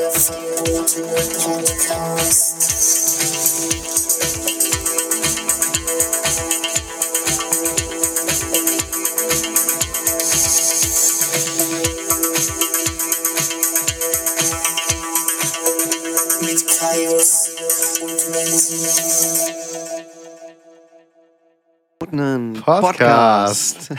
Mit Kaius und Melanie. Podcast.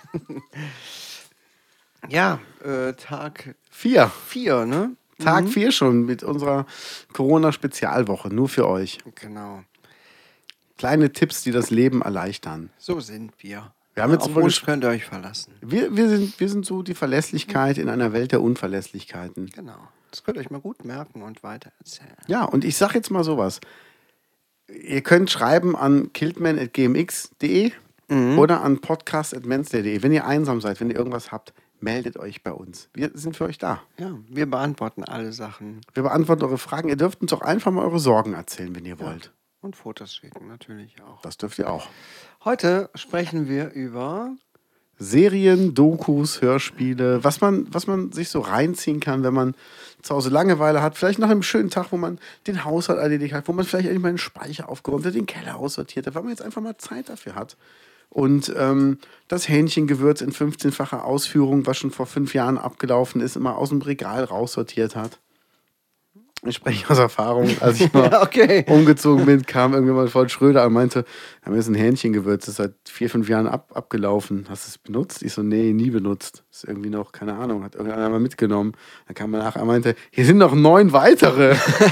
Ja, Tag 4. 4, ne? Tag 4 schon mit unserer Corona-Spezialwoche. Nur für euch. Genau. Kleine Tipps, die das Leben erleichtern. So sind wir. Wir haben jetzt Auf über uns könnt ihr euch verlassen. wir sind so die Verlässlichkeit in einer Welt der Unverlässlichkeiten. Genau. Das könnt ihr euch mal gut merken und weiter erzählen. Ja, und ich sag jetzt mal sowas. Ihr könnt schreiben an kiltman@gmx.de oder an podcast@men's.de. Wenn ihr einsam seid, wenn ihr irgendwas habt, meldet euch bei uns. Wir sind für euch da. Ja, wir beantworten alle Sachen. Wir beantworten eure Fragen. Ihr dürft uns auch einfach mal eure Sorgen erzählen, wenn ihr wollt. Und Fotos schicken, natürlich auch. Das dürft ihr auch. Heute sprechen wir über... Serien, Dokus, Hörspiele, was man sich so reinziehen kann, wenn man zu Hause Langeweile hat. Vielleicht nach einem schönen Tag, wo man den Haushalt erledigt hat, wo man vielleicht endlich mal den Speicher aufgeräumt hat, den Keller aussortiert hat, weil man jetzt einfach mal Zeit dafür hat. Und das Hähnchengewürz in 15-facher Ausführung, was schon vor 5 Jahren abgelaufen ist, immer aus dem Regal raussortiert hat. Ich spreche aus Erfahrung, als ich mal umgezogen bin, kam irgendwann mal Freund Schröder und meinte, wir haben jetzt ein Hähnchengewürz, das ist seit 4, 5 Jahren abgelaufen. Hast du es benutzt? Ich so, nee, nie benutzt. Das ist irgendwie noch, keine Ahnung, hat irgendeiner mal mitgenommen. Dann kam er nachher und meinte, hier sind noch 9 weitere.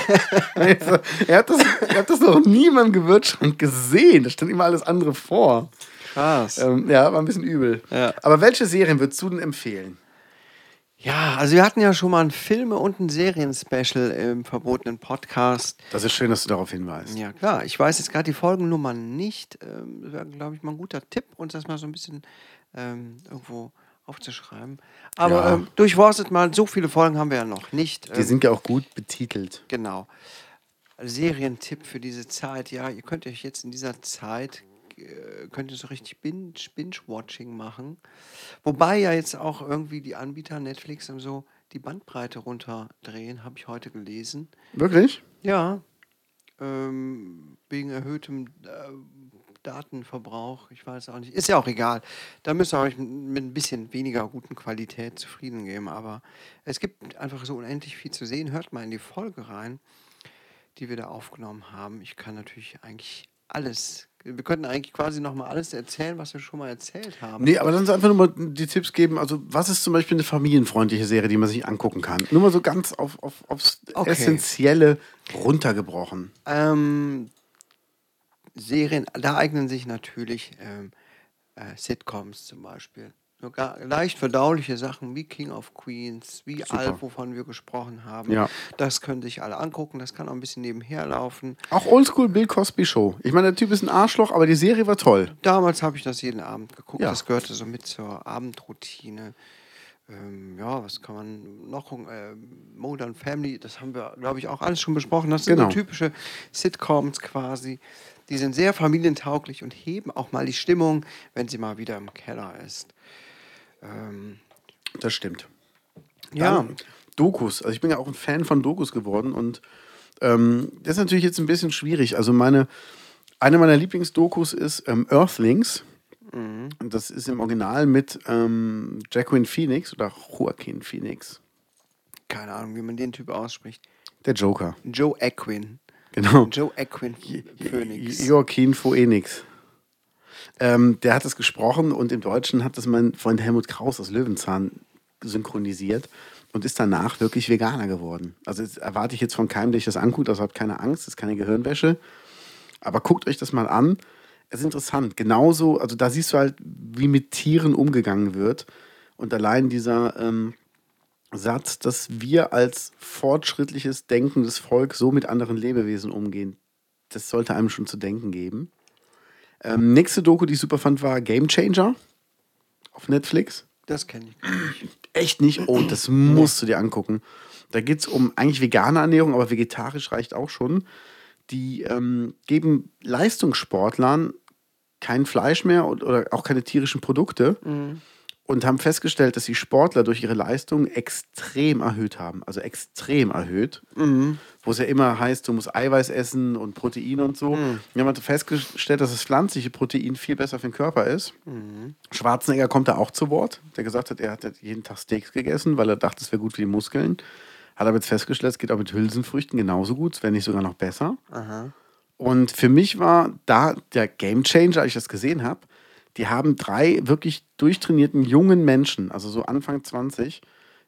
er hat das noch nie in meinem Gewürzschrank gesehen. Da stand immer alles andere vor. Krass. Ja, war ein bisschen übel. Ja. Aber welche Serien würdest du denn empfehlen? Ja, also wir hatten ja schon mal ein Filme- und ein Serien-Special im verbotenen Podcast. Das ist schön, dass du darauf hinweist. Ja, klar. Ich weiß jetzt gerade die Folgennummern nicht. Das wäre, glaube ich, mal ein guter Tipp, uns das mal so ein bisschen irgendwo aufzuschreiben. Aber durchforstet mal, so viele Folgen haben wir ja noch nicht. Die sind ja auch gut betitelt. Genau. Serientipp für diese Zeit. Ja, ihr könnt euch jetzt in dieser Zeit könnt ihr so richtig Binge-Watching machen. Wobei ja jetzt auch irgendwie die Anbieter Netflix und so die Bandbreite runterdrehen, habe ich heute gelesen. Wirklich? Ja, wegen erhöhtem Datenverbrauch, ich weiß auch nicht. Ist ja auch egal. Da müsst ihr euch mit ein bisschen weniger guten Qualität zufrieden geben. Aber es gibt einfach so unendlich viel zu sehen. Hört mal in die Folge rein, die wir da aufgenommen haben. Ich kann natürlich eigentlich alles... Wir könnten eigentlich quasi nochmal alles erzählen, was wir schon mal erzählt haben. Nee, aber dann so einfach nur mal die Tipps geben. Also, was ist zum Beispiel eine familienfreundliche Serie, die man sich angucken kann? Nur mal so ganz aufs Essentielle runtergebrochen. Serien, da eignen sich natürlich Sitcoms zum Beispiel. So leicht verdauliche Sachen wie King of Queens, wie Super. Alf, wovon wir gesprochen haben. Ja. Das können sich alle angucken, das kann auch ein bisschen nebenher laufen. Auch Oldschool Bill Cosby Show. Ich meine, der Typ ist ein Arschloch, aber die Serie war toll. Damals habe ich das jeden Abend geguckt, Ja. das gehörte so mit zur Abendroutine. Ja, was kann man noch gucken? Modern Family, das haben wir, glaube ich, auch alles schon besprochen. Das sind Genau. so typische Sitcoms quasi. Die sind sehr familientauglich und heben auch mal die Stimmung, wenn sie mal wieder im Keller ist. Das stimmt. Ja, Dann Dokus. Also ich bin ja auch ein Fan von Dokus geworden und das ist natürlich jetzt ein bisschen schwierig. Also eine meiner Lieblingsdokus ist Earthlings. Und das ist im Original mit Joaquin Phoenix oder Joaquin Phoenix. keine Ahnung, wie man den Typ ausspricht. Der Joker. Joe Aquin. Genau. Joe Aquin Phoenix. Joaquin Phoenix. Der hat es gesprochen und im Deutschen hat das mein Freund Helmut Kraus aus Löwenzahn synchronisiert und ist danach wirklich Veganer geworden. Also das erwarte ich jetzt von keinem, der ich das anguckt, also habt keine Angst, das ist keine Gehirnwäsche. Aber guckt euch das mal an. Es ist interessant. Genauso, also da siehst du halt, wie mit Tieren umgegangen wird. Und allein dieser Satz, dass wir als fortschrittliches, denkendes Volk so mit anderen Lebewesen umgehen, das sollte einem schon zu denken geben. Nächste Doku, die ich super fand, war Game Changer auf Netflix. Das kenne ich gar nicht. Echt nicht? Oh, das musst du dir angucken. Da geht es um eigentlich vegane Ernährung, aber vegetarisch reicht auch schon. Die geben Leistungssportlern kein Fleisch mehr oder auch keine tierischen Produkte und haben festgestellt, dass die Sportler durch ihre Leistung extrem erhöht haben. Also extrem erhöht. Wo es ja immer heißt, du musst Eiweiß essen und Protein und so. Wir haben festgestellt, dass das pflanzliche Protein viel besser für den Körper ist. Schwarzenegger kommt da auch zu Wort, der gesagt hat, er hat jeden Tag Steaks gegessen, weil er dachte, es wäre gut für die Muskeln. Hat aber jetzt festgestellt, es geht auch mit Hülsenfrüchten genauso gut, wenn nicht sogar noch besser. Und für mich war da der Gamechanger, als ich das gesehen habe, die haben 3 wirklich durchtrainierten jungen Menschen, also so Anfang 20,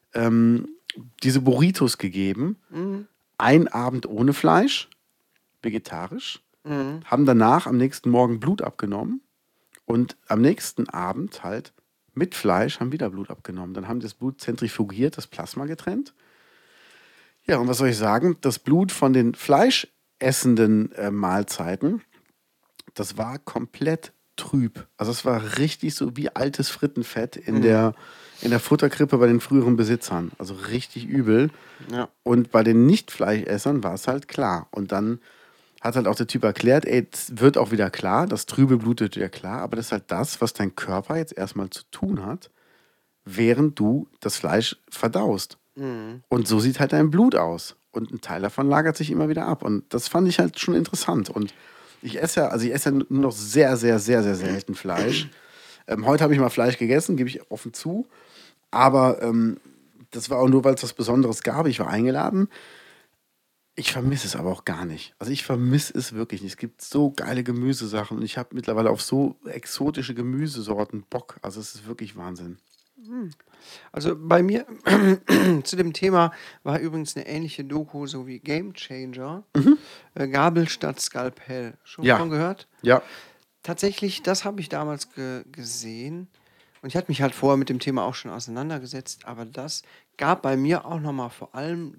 diese Burritos gegeben. Ein Abend ohne Fleisch, vegetarisch, haben danach am nächsten Morgen Blut abgenommen und am nächsten Abend halt mit Fleisch haben wieder Blut abgenommen. Dann haben die das Blut zentrifugiert, das Plasma getrennt. Ja, und was soll ich sagen? Das Blut von den fleischessenden Mahlzeiten, das war komplett trüb. Also es war richtig so wie altes Frittenfett in der Futterkrippe bei den früheren Besitzern. Also richtig übel. Ja. Und bei den Nicht-Fleischessern war es halt klar. Und dann hat halt auch der Typ erklärt, ey, es wird auch wieder klar, das trübe Blut wird wieder klar, aber das ist halt das, was dein Körper jetzt erstmal zu tun hat, während du das Fleisch verdaust. Und so sieht halt dein Blut aus. Und ein Teil davon lagert sich immer wieder ab. Und das fand ich halt schon interessant. Und ich esse ja nur noch sehr, sehr, sehr, sehr selten Fleisch. Heute habe ich mal Fleisch gegessen, gebe ich offen zu. Aber das war auch nur, weil es was Besonderes gab. Ich war eingeladen. Ich vermisse es aber auch gar nicht. Also ich vermisse es wirklich nicht. Es gibt so geile Gemüsesachen und ich habe mittlerweile auf so exotische Gemüsesorten Bock. Also es ist wirklich Wahnsinn. Also bei mir zu dem Thema war übrigens eine ähnliche Doku, so wie Game Changer. Gabel statt Skalpell. Schon Ja. von gehört? Ja. Tatsächlich, das habe ich damals gesehen. Und ich hatte mich halt vorher mit dem Thema auch schon auseinandergesetzt. Aber das gab bei mir auch nochmal vor allem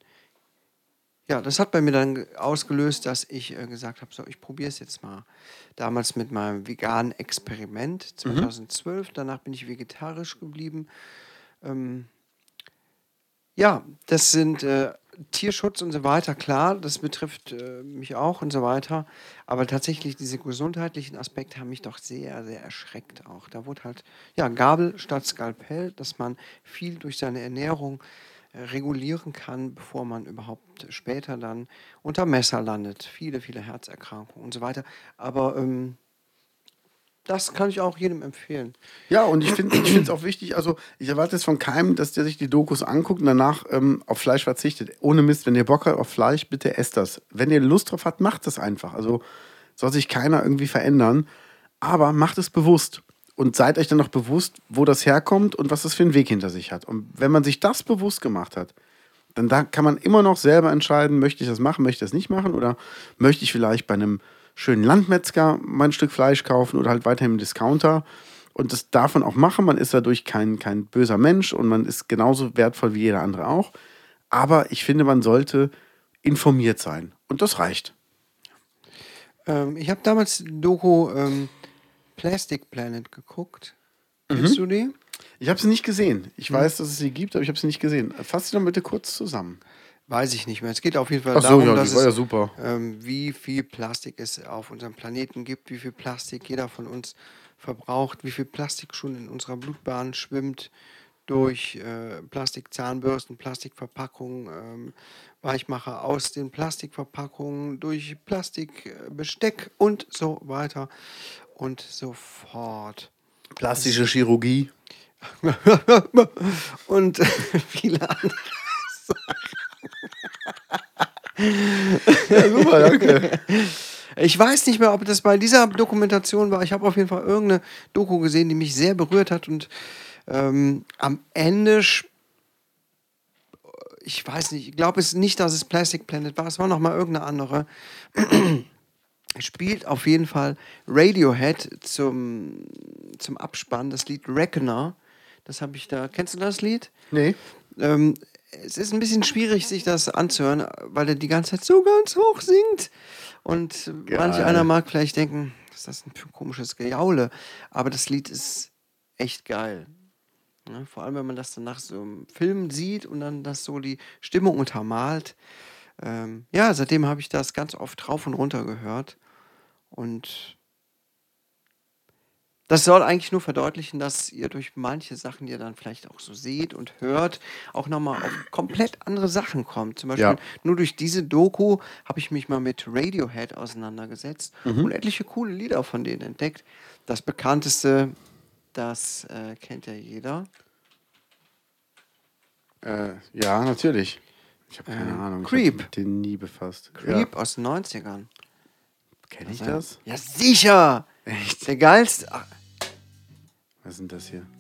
das hat bei mir dann ausgelöst, dass ich gesagt habe, so, ich probiere es jetzt mal. Damals mit meinem veganen Experiment 2012. Danach bin ich vegetarisch geblieben. Das sind Tierschutz und so weiter, klar, das betrifft mich auch und so weiter. Aber tatsächlich diese gesundheitlichen Aspekte haben mich doch sehr, sehr erschreckt auch. Da wurde halt, Gabel statt Skalpell, dass man viel durch seine Ernährung regulieren kann, bevor man überhaupt später dann unter Messer landet. Viele, viele Herzerkrankungen und so weiter. Aber das kann ich auch jedem empfehlen. Ja, und ich finde es auch wichtig, also ich erwarte jetzt von keinem, dass der sich die Dokus anguckt und danach auf Fleisch verzichtet. Ohne Mist, wenn ihr Bock habt auf Fleisch, bitte esst das. Wenn ihr Lust drauf habt, macht das einfach. Also soll sich keiner irgendwie verändern. Aber macht es bewusst. Und seid euch dann noch bewusst, wo das herkommt und was das für einen Weg hinter sich hat. Und wenn man sich das bewusst gemacht hat, dann da kann man immer noch selber entscheiden, möchte ich das machen, möchte ich das nicht machen oder möchte ich vielleicht bei einem schönen Landmetzger mal ein Stück Fleisch kaufen oder halt weiterhin im Discounter und das darf man auch machen. Man ist dadurch kein böser Mensch und man ist genauso wertvoll wie jeder andere auch. Aber ich finde, man sollte informiert sein und das reicht. Ich habe damals die Doku Plastic Planet geguckt. Kennst du die? Ich habe sie nicht gesehen. Ich weiß, dass es sie gibt, aber ich habe sie nicht gesehen. Fass sie doch bitte kurz zusammen. Weiß ich nicht mehr. Es geht auf jeden Fall Ach so, darum, ja, dass die war es ja super. wie viel Plastik es auf unserem Planeten gibt, wie viel Plastik jeder von uns verbraucht, wie viel Plastik schon in unserer Blutbahn schwimmt durch Plastikzahnbürsten, Plastikverpackungen, Weichmacher aus den Plastikverpackungen, durch Plastikbesteck und so weiter und so fort. Plastische Chirurgie. Und viele andere. Ja, super, danke. Ich weiß nicht mehr, ob das bei dieser Dokumentation war. Ich habe auf jeden Fall irgendeine Doku gesehen, die mich sehr berührt hat. Und am Ende, ich weiß nicht, ich glaube es nicht, dass es Plastic Planet war. Es war nochmal irgendeine andere. Spielt auf jeden Fall Radiohead zum Abspann, das Lied Reckoner. Das habe ich da. Kennst du das Lied? Nee. Es ist ein bisschen schwierig, sich das anzuhören, weil er die ganze Zeit so ganz hoch singt. Und manch einer mag vielleicht denken, was ist das denn für ein komisches Gejaule? Aber das Lied ist echt geil. Ja, vor allem, wenn man das dann nach so einem Film sieht und dann das so die Stimmung untermalt. Seitdem habe ich das ganz oft rauf und runter gehört. Und Das soll eigentlich nur verdeutlichen, dass ihr durch manche Sachen, die ihr dann vielleicht auch so seht und hört, auch nochmal auf komplett andere Sachen kommt. Zum Beispiel Ja. nur durch diese Doku habe ich mich mal mit Radiohead auseinandergesetzt Mhm. und etliche coole Lieder von denen entdeckt. Das bekannteste, das kennt ja jeder. Ja, natürlich. Ich habe keine Ahnung. Ich Creep. habe mit denen nie befasst. Creep aus den 90ern. Kenne ich das? Ja, sicher! Echt? Der geilste. Ach, Was sind das hier?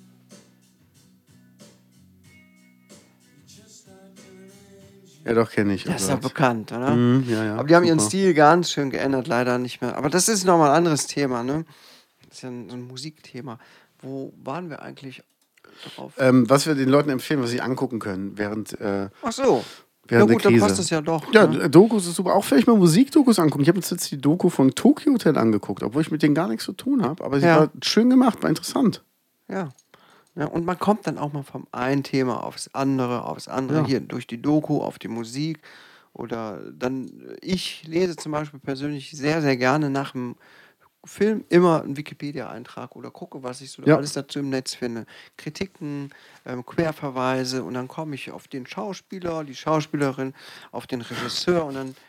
Ja, doch, kenne ich. Oh das ist ja Gott. bekannt, oder? Mhm, ja, ja. Aber die haben ihren super. Stil ganz schön geändert, leider nicht mehr. Aber das ist nochmal ein anderes Thema, ne? Das ist ja so ein Musikthema. Wo waren wir eigentlich drauf? Was wir den Leuten empfehlen, was sie angucken können während, Ach so. während Ja gut, der dann Krise. passt das ja doch. Ja, ne? Dokus ist super. Auch vielleicht mal Musikdokus angucken. Ich habe jetzt die Doku von Tokyo Hotel angeguckt, obwohl ich mit denen gar nichts zu tun habe. Aber sie Ja. war schön gemacht, war interessant. Ja. Ja. Und man kommt dann auch mal vom einen Thema aufs andere. Ja. Hier durch die Doku, auf die Musik. Oder dann, ich lese zum Beispiel persönlich sehr, sehr gerne nach dem Film immer einen Wikipedia-Eintrag oder gucke, was ich so Ja. alles dazu im Netz finde. Kritiken, Querverweise und dann komme ich auf den Schauspieler, die Schauspielerin, auf den Regisseur und dann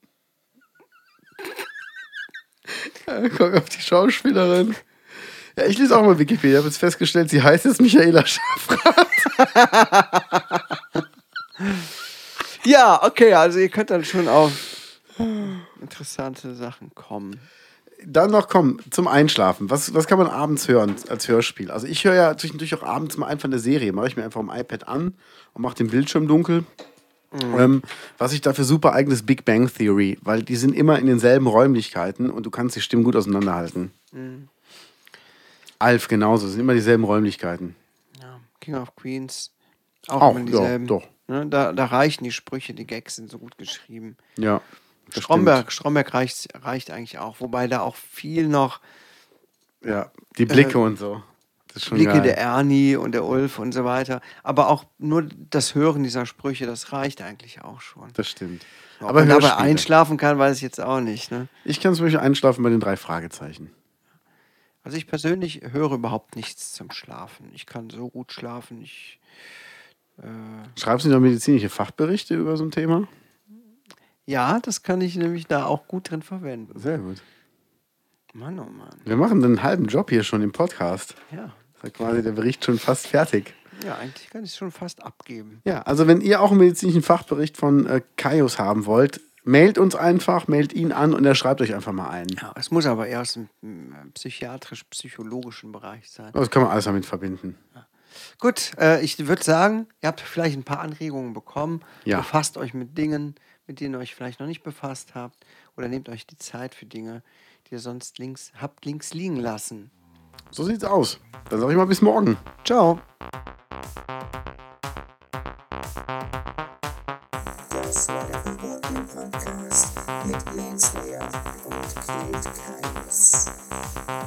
Guck auf die Schauspielerin. Ja, ich lese auch mal Wikipedia. Ich habe jetzt festgestellt, sie heißt jetzt Michaela Schaffrath. ja, okay, also ihr könnt dann schon auf interessante Sachen kommen. Dann noch, komm, zum Einschlafen. Was kann man abends hören als Hörspiel? Also ich höre ja zwischendurch auch abends mal einfach eine Serie. Mache ich mir einfach am iPad an und mache den Bildschirm dunkel. Was ich dafür super eigne ist Big Bang Theory, weil die sind immer in denselben Räumlichkeiten und du kannst die Stimmen gut auseinanderhalten. Alf genauso, es sind immer dieselben Räumlichkeiten. Ja, King of Queens, auch Auch, immer ja, dieselben. doch. Ne, da reichen die Sprüche, die Gags sind so gut geschrieben. Ja. das Stromberg reicht eigentlich auch, wobei da auch viel noch stimmt. Ja, die Blicke und so. Das ist schon Blicke geil. der Ernie und der Ulf und so weiter. Aber auch nur das Hören dieser Sprüche, das reicht eigentlich auch schon. Das stimmt. Ob Aber man dabei Hörspiele. einschlafen kann, weiß ich jetzt auch nicht. Ne? Ich kann zum Beispiel einschlafen bei den 3 Fragezeichen. Also ich persönlich höre überhaupt nichts zum Schlafen. Ich kann so gut schlafen. Schreibst du noch medizinische Fachberichte über so ein Thema? Ja, das kann ich nämlich da auch gut drin verwenden. Sehr gut. Mann, oh Mann. Wir machen einen halben Job hier schon im Podcast. Ja. Ist ja quasi der Bericht schon fast fertig. Ja, eigentlich kann ich es schon fast abgeben. Ja, also wenn ihr auch einen medizinischen Fachbericht von Kaius haben wollt, mailt uns einfach, mailt ihn an und er schreibt euch einfach mal ein. Ja, es muss aber eher aus dem psychiatrisch-psychologischen Bereich sein. Das kann man alles damit verbinden. Gut, ich würde sagen, ihr habt vielleicht ein paar Anregungen bekommen. Ja. Befasst euch mit Dingen, mit denen ihr euch vielleicht noch nicht befasst habt. Oder nehmt euch die Zeit für Dinge, die ihr sonst links liegen lassen. So sieht's aus. Dann sag ich mal bis morgen. Ciao. Das war der verbotene Podcast mit Lance Lear und Clint Kaius.